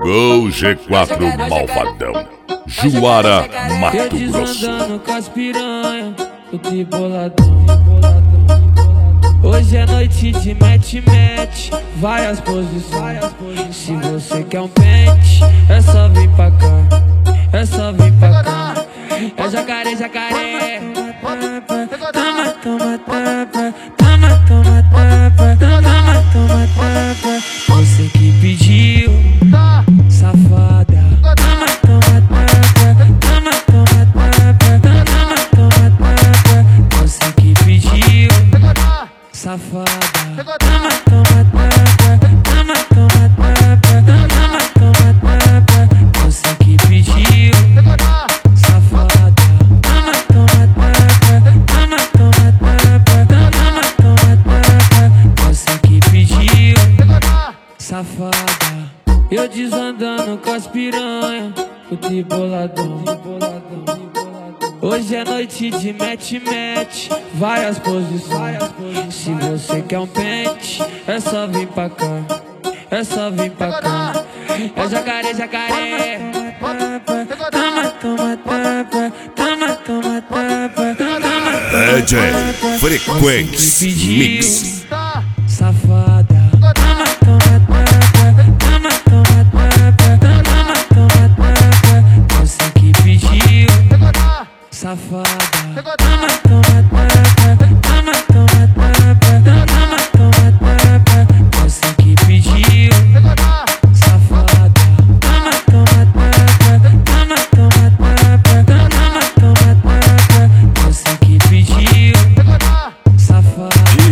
Gol G4 Malvadão, Juara, Mato Grosso. Eu desandando com as piranha, o triboladão. Hoje é noite de mete-mete, várias posições. Se você quer um pente, é só vir pra cá, é só vir pra cá. É jacaré, jacaré. Toma, toma, tapa. Toma, toma, tapa. Toma, toma, tapa. Você que pediu, safada. Toma, toma, tapa. Toma, toma, tapa. Toma, toma, tapa. Você que pediu, safada. Toma, toma, tapa. Toma, toma, tapa. Toma, toma, tapa. Você que pediu, safada. Toma, toma, tapa. Toma, toma, tapa. Toma, toma, tapa. Você que pediu, safada. Eu desandando com as piranha, o triboladão. Hoje é noite de mete-mete, várias posições. Se você quer um pente, é só vir pra cá, é só vir pra cá. É jacaré, jacaré. Toma, toma, tapa. Toma, toma, tapa. DJ Frequency Mix.